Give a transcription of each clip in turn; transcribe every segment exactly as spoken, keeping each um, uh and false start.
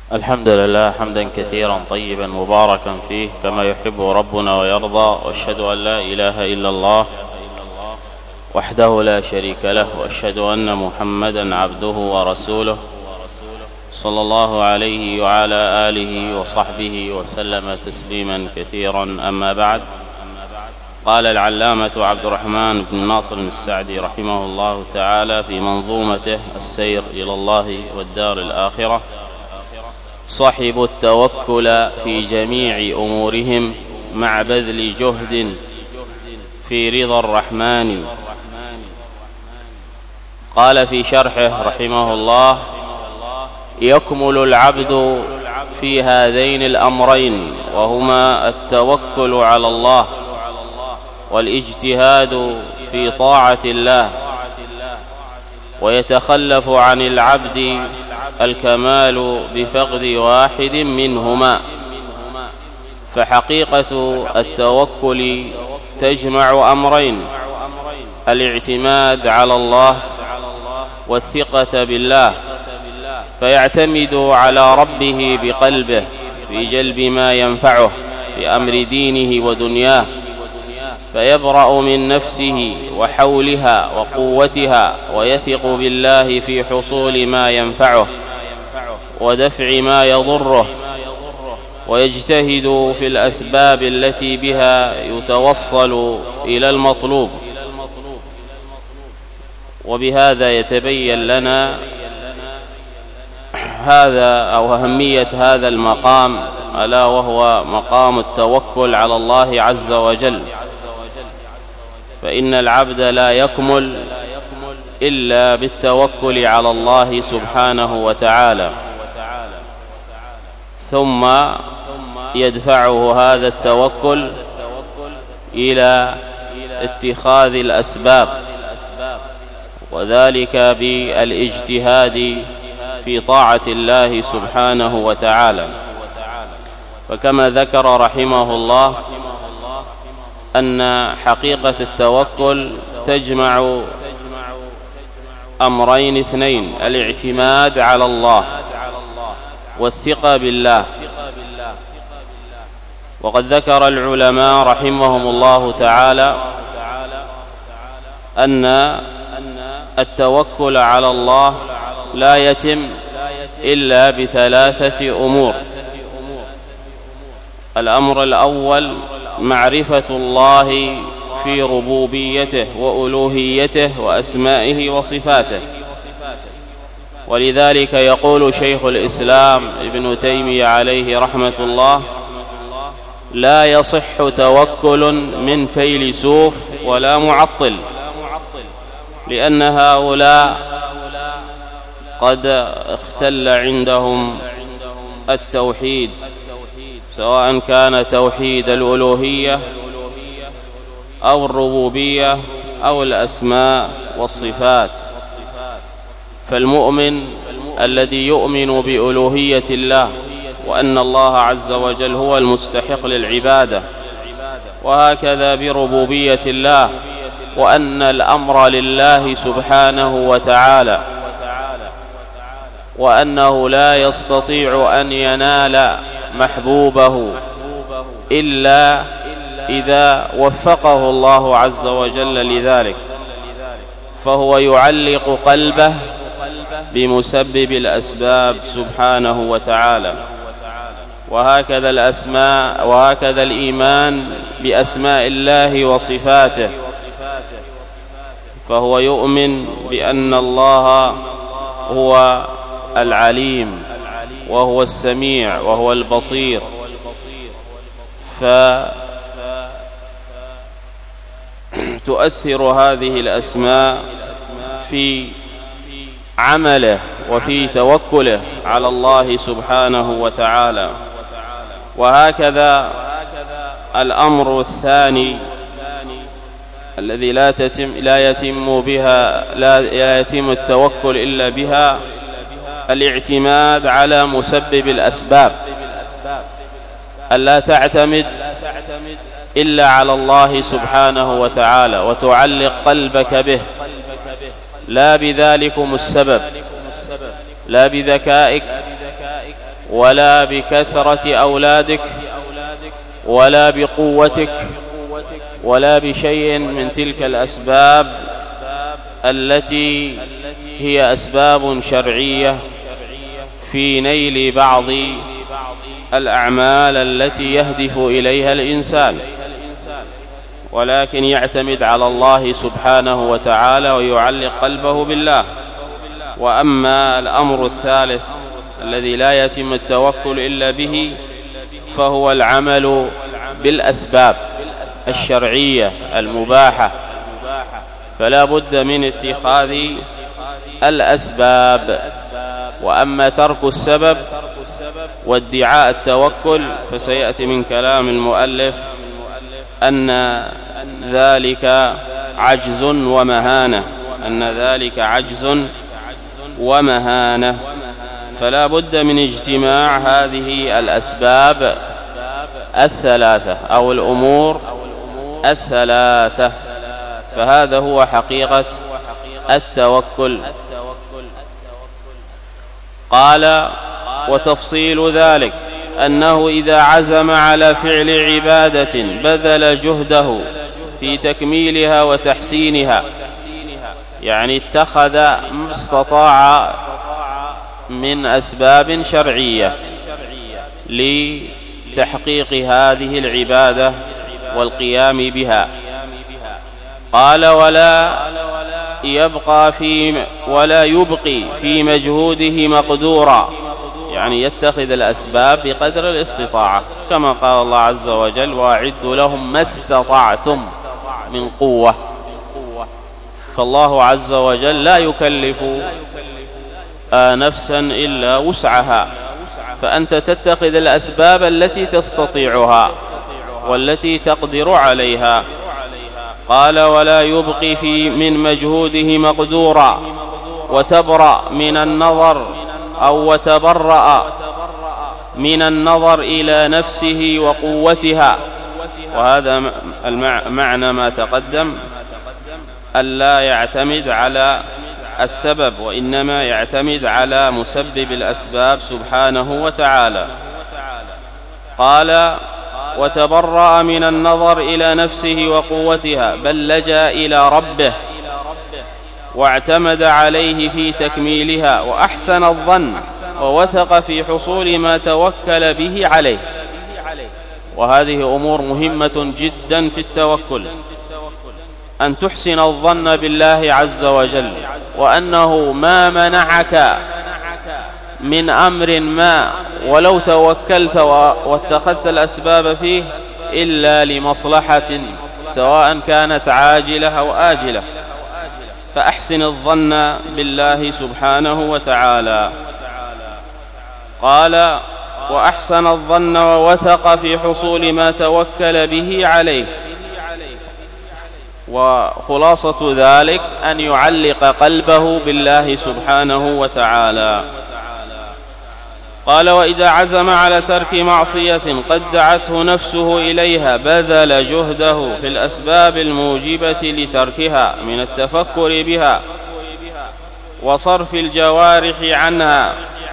الحمد لله حمدا كثيرا طيبا مباركا فيه كما يحب ربنا ويرضى، واشهد أن لا إله إلا الله وحده لا شريك له، واشهد أن محمدا عبده ورسوله صلى الله عليه وعلى آله وصحبه وسلم تسليما كثيرا. أما بعد، قال العلامة عبد الرحمن بن ناصر السعدي رحمه الله تعالى في منظومته السير إلى الله والدار الآخرة: صحبوا التوكل في جميع أمورهم مع بذل جهد في رضا الرحمن. قال في شرحه رحمه الله: يكمل العبد في هذين الأمرين، وهما التوكل على الله والاجتهاد في طاعة الله، ويتخلف عن العبد الكمال بفقد واحد منهما. فحقيقة التوكل تجمع أمرين: الاعتماد على الله والثقة بالله، فيعتمد على ربه بقلبه في جلب ما ينفعه في أمر دينه ودنياه، فيبرأ من نفسه وحولها وقوتها، ويثق بالله في حصول ما ينفعه ودفع ما يضره، ويجتهد في الأسباب التي بها يتوصل إلى المطلوب. وبهذا يتبين لنا هذا أو أهمية هذا المقام، ألا وهو مقام التوكل على الله عز وجل. فإن العبد لا يكمل إلا بالتوكل على الله سبحانه وتعالى، ثم يدفعه هذا التوكل إلى اتخاذ الأسباب، وذلك بالاجتهاد في طاعة الله سبحانه وتعالى. فكما ذكر رحمه الله أن حقيقة التوكل تجمع أمرين اثنين: الاعتماد على الله والثقة بالله. وقد ذكر العلماء رحمهم الله تعالى أن التوكل على الله لا يتم إلا بثلاثة أمور. الأمر الأول معرفة الله في ربوبيته وألوهيته وأسمائه وصفاته، ولذلك يقول شيخ الإسلام ابن تيمية عليه رحمة الله: لا يصح توكل من فيلسوف ولا معطل، لأن هؤلاء قد اختل عندهم التوحيد، سواء كان توحيد الألوهية أو الربوبية أو الأسماء والصفات. فالمؤمن الذي يؤمن بألوهية الله وأن الله عز وجل هو المستحق للعبادة، وهكذا بربوبية الله وأن الأمر لله سبحانه وتعالى، وأنه لا يستطيع أن ينال محبوبه إلا إذا وفقه الله عز وجل لذلك، فهو يعلق قلبه بمسبب الأسباب سبحانه وتعالى. وهكذا الأسماء وهكذا الإيمان بأسماء الله وصفاته، فهو يؤمن بأن الله هو العليم وهو السميع وهو البصير، فتؤثر هذه الأسماء في عمله وفي توكله على الله سبحانه وتعالى. وهكذا الأمر الثاني الذي لا تتم لا يتم بها لا يتم التوكل إلا بها: الاعتماد على مسبب الأسباب، ألا تعتمد إلا على الله سبحانه وتعالى وتعلق قلبك به، لا بذلكم السبب، لا بذكائك ولا بكثرة أولادك ولا بقوتك ولا بشيء من تلك الأسباب التي هي أسباب شرعية في نيل بعض الأعمال التي يهدف إليها الإنسان، ولكن يعتمد على الله سبحانه وتعالى ويعلق قلبه بالله. وأما الأمر الثالث الذي لا يتم التوكل إلا به فهو العمل بالأسباب الشرعية المباحة، فلا بد من اتخاذ الأسباب. وأما ترك السبب وادعاء التوكل فسيأتي من كلام المؤلف أن ذلك عجز ومهانة أن ذلك عجز ومهانة فلا بد من اجتماع هذه الأسباب الثلاثة أو الأمور الثلاثة، فهذا هو حقيقة التوكل. قال: وتفصيل ذلك أنه إذا عزم على فعل عبادة بذل جهده في تكميلها وتحسينها، يعني اتخذ ما استطاع من أسباب شرعية لتحقيق هذه العبادة والقيام بها. قال: ولا يبقى في ولا يبقي في مجهوده مقدورا، يعني يتخذ الأسباب بقدر الاستطاعة، كما قال الله عز وجل: وأعدوا لهم ما استطعتم من قوة. فالله عز وجل لا يكلف نفسا إلا وسعها، فأنت تتخذ الأسباب التي تستطيعها والتي تقدر عليها. قال: ولا يبقي في من مجهوده مقدورا، وتبرأ من النظر أو وتبرأ من النظر إلى نفسه وقوتها. وهذا معنى ما تقدم، ألا يعتمد على السبب وإنما يعتمد على مسبب الأسباب سبحانه وتعالى. قال: وتبرأ من النظر إلى نفسه وقوتها، بل لجأ إلى ربه واعتمد عليه في تكميلها، وأحسن الظن ووثق في حصول ما توكل به عليه. وهذه أمور مهمة جدا في التوكل، أن تحسن الظن بالله عز وجل، وأنه ما منعك من أمر ما ولو توكلت واتخذت الأسباب فيه إلا لمصلحة، سواء كانت عاجلة أو آجلة، فأحسن الظن بالله سبحانه وتعالى. قال: وأحسن الظن ووثق في حصول ما توكل به عليه. وخلاصة ذلك أن يعلق قلبه بالله سبحانه وتعالى. قال: وإذا عزم على ترك معصية قد دعته نفسه إليها بذل جهده في الأسباب الموجبة لتركها من التفكر بها وصرف الجوارح عنها.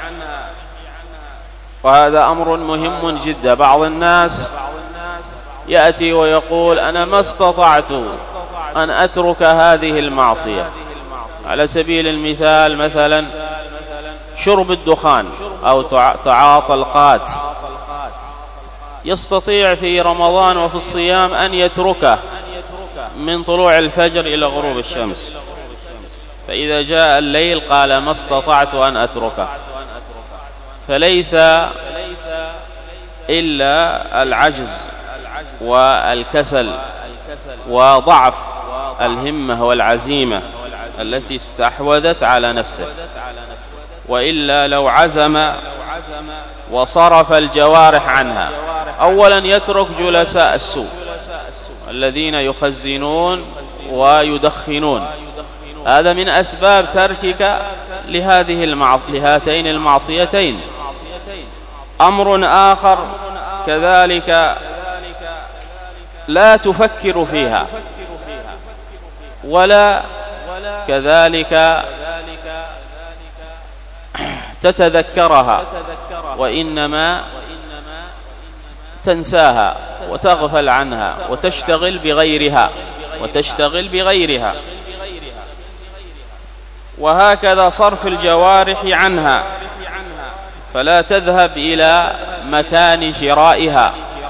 وهذا أمر مهم جدا. بعض الناس يأتي ويقول: أنا ما استطعت أن أترك هذه المعصية. على سبيل المثال مثلا شرب الدخان أو تعاطى القات، يستطيع في رمضان وفي الصيام أن يتركه من طلوع الفجر إلى غروب الشمس، فإذا جاء الليل قال: ما استطعت أن أتركه. فليس إلا العجز والكسل وضعف الهمة والعزيمة التي استحوذت على نفسه، وإلا لو عزم وصرف الجوارح عنها. أولا يترك جلساء السوء الذين يخزنون ويدخنون، هذا من أسباب تركك لهذه المعص... لهاتين المعصيتين. أمر آخر كذلك لا تفكر فيها ولا كذلك تتذكرها، وإنما تنساها وتغفل عنها وتشتغل بغيرها وتشتغل بغيرها وهكذا صرف الجوارح عنها، فلا تذهب إلى مكان شرائها،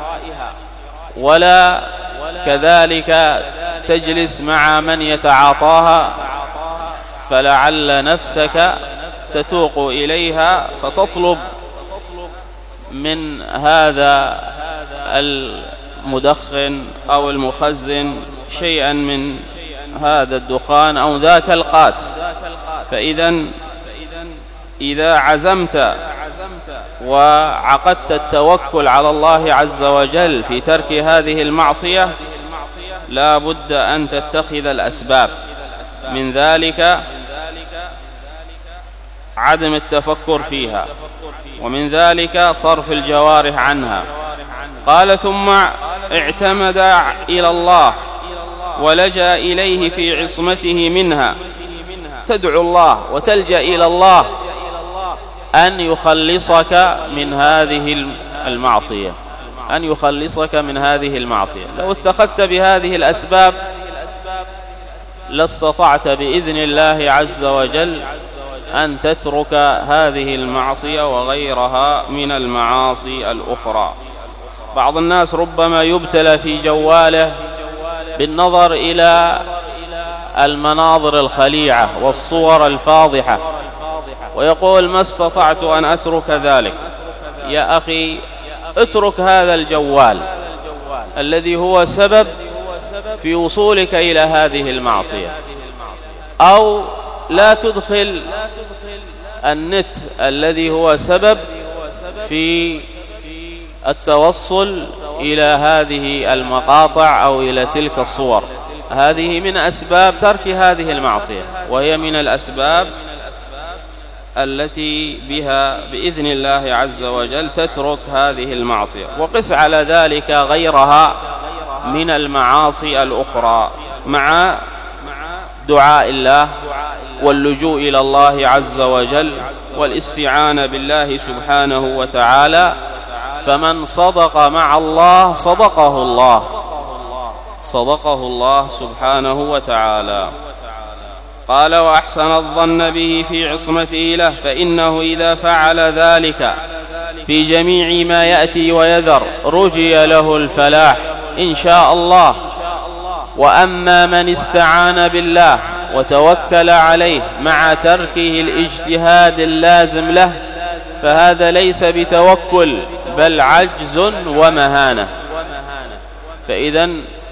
ولا كذلك تجلس مع من يتعاطاها، فلعل نفسك تتوق إليها فتطلب من هذا المدخن أو المخزن شيئا من هذا الدخان أو ذاك القات. فإذا إذا عزمت وعقدت التوكل على الله عز وجل في ترك هذه المعصية لا بد أن تتخذ الأسباب، من ذلك عدم التفكر فيها، ومن ذلك صرف الجوارح عنها. قال ثم اعتمد إلى الله ولجأ إليه في عصمته منها، تدعو الله وتلجأ إلى الله أن يخلصك من هذه المعصية، أن يخلصك من هذه المعصية. لو اتخذت بهذه الأسباب لاستطعت بإذن الله عز وجل أن تترك هذه المعصية وغيرها من المعاصي الأخرى. بعض الناس ربما يبتلى في جواله بالنظر إلى المناظر الخليعة والصور الفاضحة ويقول ما استطعت أن أترك ذلك. يا أخي اترك هذا الجوال الذي هو سبب في وصولك إلى هذه المعصية، أو لا تدخل النت الذي هو سبب في التوصل إلى هذه المقاطع أو إلى تلك الصور. هذه من أسباب ترك هذه المعصية، وهي من الأسباب التي بها بإذن الله عز وجل تترك هذه المعصية. وقس على ذلك غيرها من المعاصي الأخرى مع دعاء الله واللجوء إلى الله عز وجل والاستعانة بالله سبحانه وتعالى. فمن صدق مع الله صدقه الله صدقه الله سبحانه وتعالى. قال وأحسن الظن به في عصمته له، فإنه إذا فعل ذلك في جميع ما يأتي ويذر رجي له الفلاح إن شاء الله. وأما من استعان بالله وتوكل عليه مع تركه الاجتهاد اللازم له فهذا ليس بتوكل بل عجز ومهانة. فإذا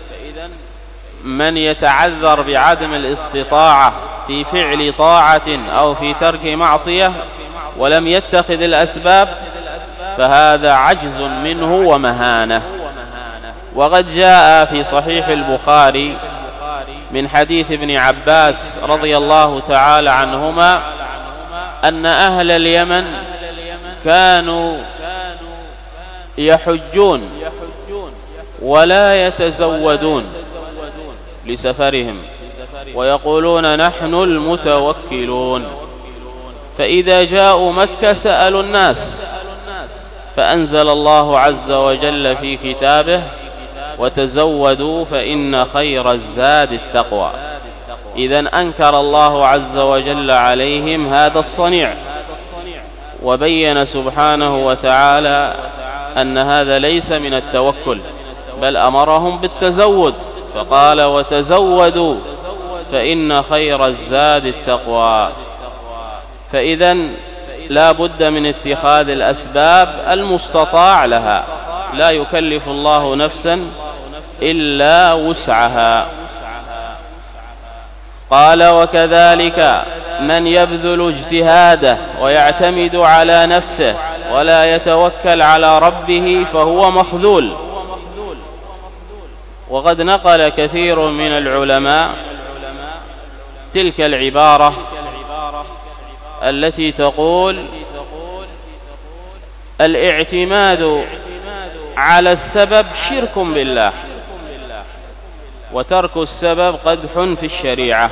من يتعذر بعدم الاستطاعة في فعل طاعة أو في ترك معصية ولم يتخذ الأسباب فهذا عجز منه ومهانة. وقد جاء في صحيح البخاري من حديث ابن عباس رضي الله تعالى عنهما أن أهل اليمن كانوا يحجون ولا يتزودون لسفرهم ويقولون نحن المتوكلون، فإذا جاءوا مكة سألوا الناس، فأنزل الله عز وجل في كتابه وتزودوا فإن خير الزاد التقوى. إذن أنكر الله عز وجل عليهم هذا الصنيع وبين سبحانه وتعالى أن هذا ليس من التوكل بل أمرهم بالتزود، فقال وتزودوا فإن خير الزاد التقوى. فإذن لا بد من اتخاذ الأسباب المستطاع لها، لا يكلف الله نفسا إلا وسعها. قال وكذلك من يبذل اجتهاده ويعتمد على نفسه ولا يتوكل على ربه فهو مخذول. وقد نقل كثير من العلماء تلك العبارة التي تقول الاعتماد على السبب شرك بالله وترك السبب قدح في الشريعة.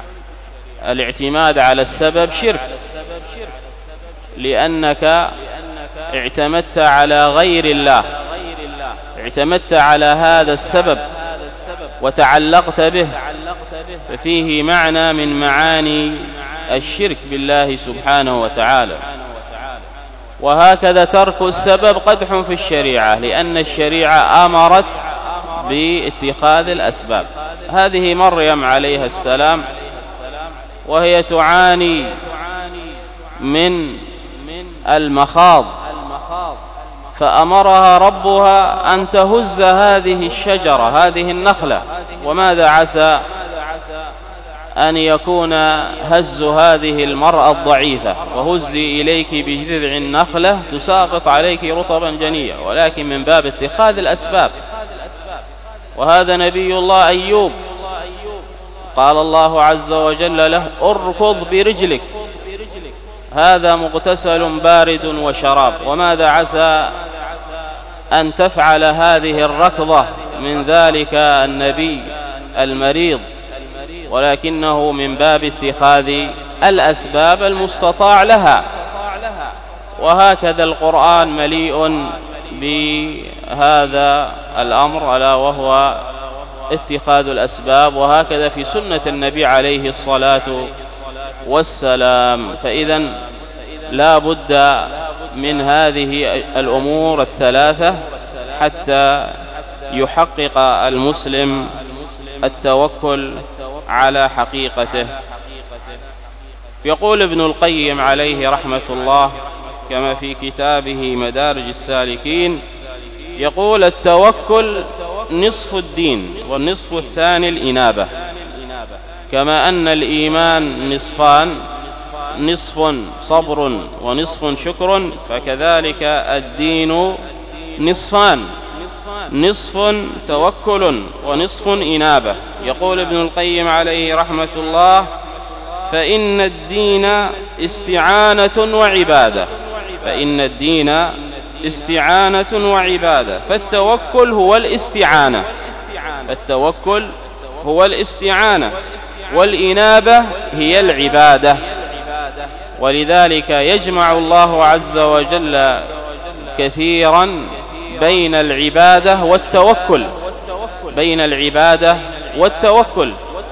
الاعتماد على السبب شرك، لأنك اعتمدت على غير الله، اعتمدت على هذا السبب وتعلقت به، ففيه معنى من معاني الشرك بالله سبحانه وتعالى. وهكذا ترك السبب قدح في الشريعة، لأن الشريعة أمرت باتخاذ الأسباب. هذه مريم عليها السلام وهي تعاني من المخاض، فأمرها ربها أن تهز هذه الشجرة، هذه النخلة. وماذا عسى أن يكون هز هذه المرأة الضعيفة؟ وهزي إليك بجذع النخلة تساقط عليك رطبا جنيا، ولكن من باب اتخاذ الأسباب. وهذا نبي الله أيوب، قال الله عز وجل له: اركض برجلك، هذا مغتسل بارد وشراب. وماذا عسى أن تفعل هذه الركضة من ذلك النبي المريض؟ ولكنه من باب اتخاذ الأسباب المستطاع لها. وهكذا القرآن مليء بهذا الأمر، ألا وهو اتخاذ الأسباب. وهكذا في سنة النبي عليه الصلاة والسلام. فإذا لا بد من هذه الأمور الثلاثة حتى يحقق المسلم التوكل على حقيقته. يقول ابن القيم عليه رحمة الله كما في كتابه مدارج السالكين، يقول: التوكل نصف الدين والنصف الثاني الإنابة، كما أن الإيمان نصفان، نصف صبر ونصف شكر، فكذلك الدين نصفان، نصف توكل ونصف إنابة. يقول ابن القيم عليه رحمة الله: فإن الدين استعانة وعبادة، فإن الدين استعانة وعبادة، فالتوكل هو الاستعانة، فالتوكل هو الاستعانة، والإنابة هي العبادة. ولذلك يجمع الله عز وجل كثيرا بين العبادة والتوكل، بين العبادة والتوكل،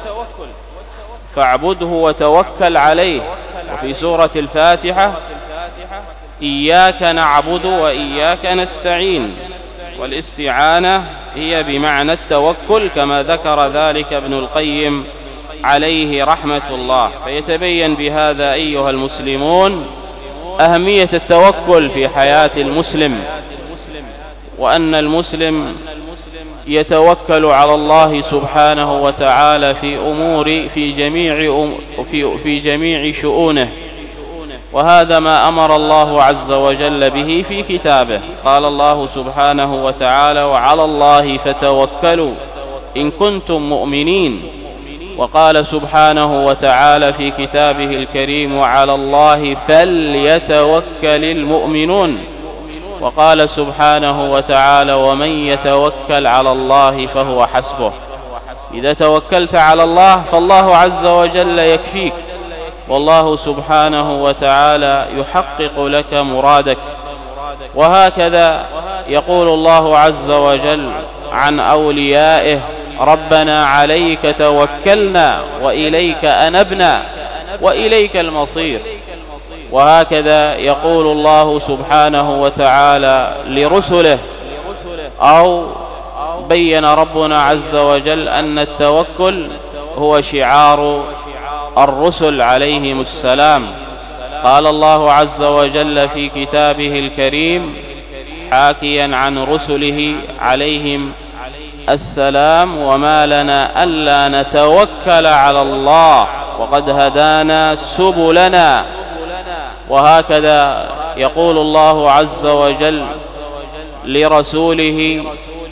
فاعبده وتوكل عليه. وفي سورة الفاتحة: إياك نعبد وإياك نستعين، والاستعانة هي بمعنى التوكل، كما ذكر ذلك ابن القيم عليه رحمة الله. فيتبين بهذا أيها المسلمون أهمية التوكل في حياة المسلم، وأن المسلم يتوكل على الله سبحانه وتعالى في أمور في جميع في في جميع شؤونه. وهذا ما أمر الله عز وجل به في كتابه. قال الله سبحانه وتعالى: وعلى الله فتوكلوا إن كنتم مؤمنين. وقال سبحانه وتعالى في كتابه الكريم: وعلى الله فليتوكل المؤمنون. وقال سبحانه وتعالى: ومن يتوكل على الله فهو حسبه. إذا توكلت على الله فالله عز وجل يكفيك، والله سبحانه وتعالى يحقق لك مرادك. وهكذا يقول الله عز وجل عن أوليائه: ربنا عليك توكلنا وإليك أنبنا وإليك المصير. وهكذا يقول الله سبحانه وتعالى لرسله، أو بين ربنا عز وجل أن التوكل هو شعار الرسل عليهم السلام. قال الله عز وجل في كتابه الكريم حاكيا عن رسله عليهم السلام: وما لنا ألا نتوكل على الله وقد هدانا سبلنا. وهكذا يقول الله عز وجل لرسوله: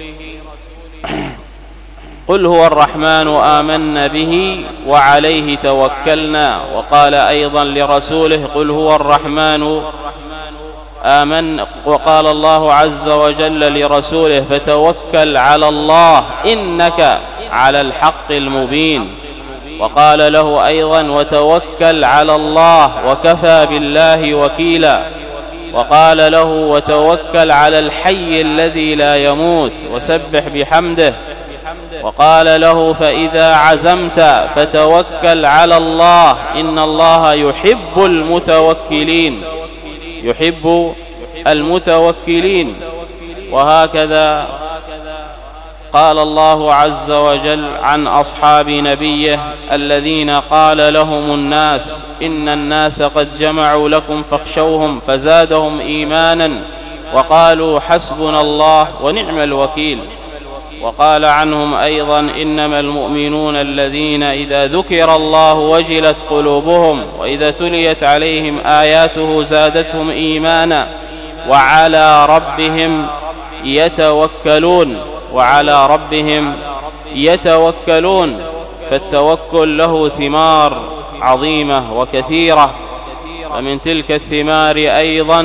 قل هو الرحمن آمنا به وعليه توكلنا. وقال أيضا لرسوله: قل هو الرحمن آمنا. وقال الله عز وجل لرسوله: فتوكل على الله إنك على الحق المبين. وقال له أيضا: وتوكل على الله وكفى بالله وكيلا. وقال له: وتوكل على الحي الذي لا يموت وسبح بحمده. وقال له: فإذا عزمت فتوكل على الله إن الله يحب المتوكلين يحب المتوكلين. وهكذا قال الله عز وجل عن أصحاب نبيه الذين قال لهم الناس: إن الناس قد جمعوا لكم فاخشوهم فزادهم إيمانا وقالوا حسبنا الله ونعم الوكيل. وقال عنهم أيضا: إنما المؤمنون الذين إذا ذكر الله وجلت قلوبهم وإذا تليت عليهم آياته زادتهم إيمانا وعلى ربهم يتوكلون وعلى ربهم يتوكلون. فالتوكل له ثمار عظيمة وكثيرة، ومن تلك الثمار أيضا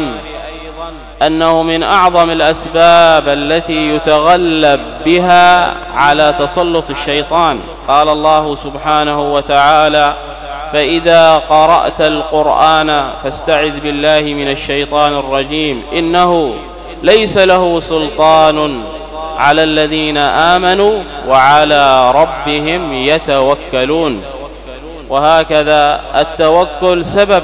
أنه من أعظم الأسباب التي يتغلب بها على تسلط الشيطان. قال الله سبحانه وتعالى: فإذا قرأت القرآن فاستعذ بالله من الشيطان الرجيم إنه ليس له سلطان على الذين آمنوا وعلى ربهم يتوكلون. وهكذا التوكل سبب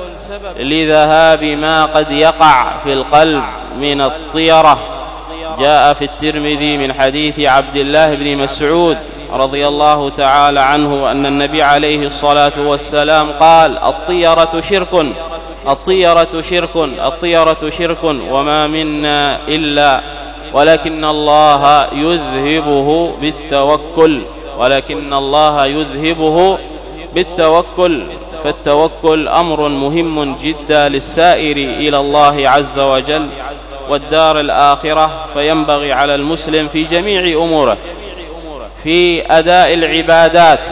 لذهاب ما قد يقع في القلب من الطيرة. جاء في الترمذي من حديث عبد الله بن مسعود رضي الله تعالى عنه أن النبي عليه الصلاة والسلام قال: الطيرة شرك الطيرة شرك الطيرة شرك وما منا إلا ولكن الله يذهبه بالتوكل ولكن الله يذهبه بالتوكل. فالتوكل أمر مهم جدا للسائر إلى الله عز وجل والدار الآخرة. فينبغي على المسلم في جميع أموره، في أداء العبادات،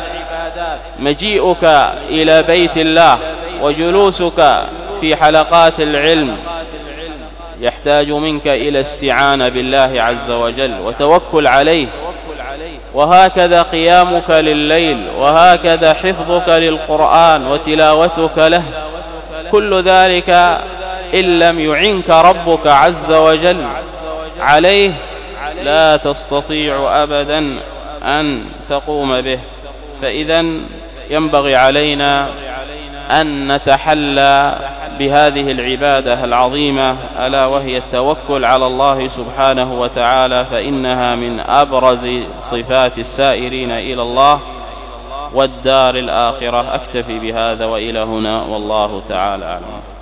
مجيئك إلى بيت الله وجلوسك في حلقات العلم يحتاج منك إلى استعانة بالله عز وجل وتوكل عليه. وهكذا قيامك لليل، وهكذا حفظك للقرآن وتلاوتك له، كل ذلك إن لم يعنك ربك عز وجل عليه لا تستطيع أبدا أن تقوم به. فإذن ينبغي علينا أن نتحلى بهذه العبادة العظيمة ألا وهي التوكل على الله سبحانه وتعالى، فإنها من أبرز صفات السائرين إلى الله والدار الآخرة. أكتفي بهذا وإلى هنا والله تعالى أعلم.